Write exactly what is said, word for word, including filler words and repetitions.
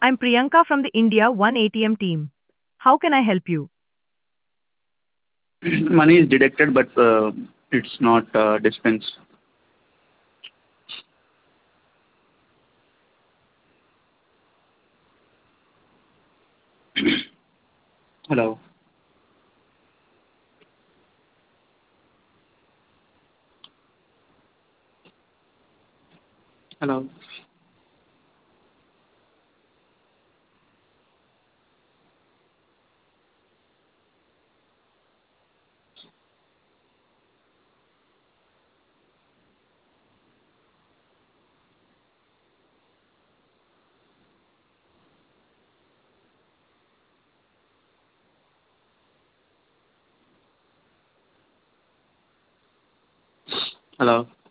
I'm Priyanka from the India one A T M team. How can I help you? Money is deducted, but uh, it's not uh, dispensed. Hello. Hello. Hello.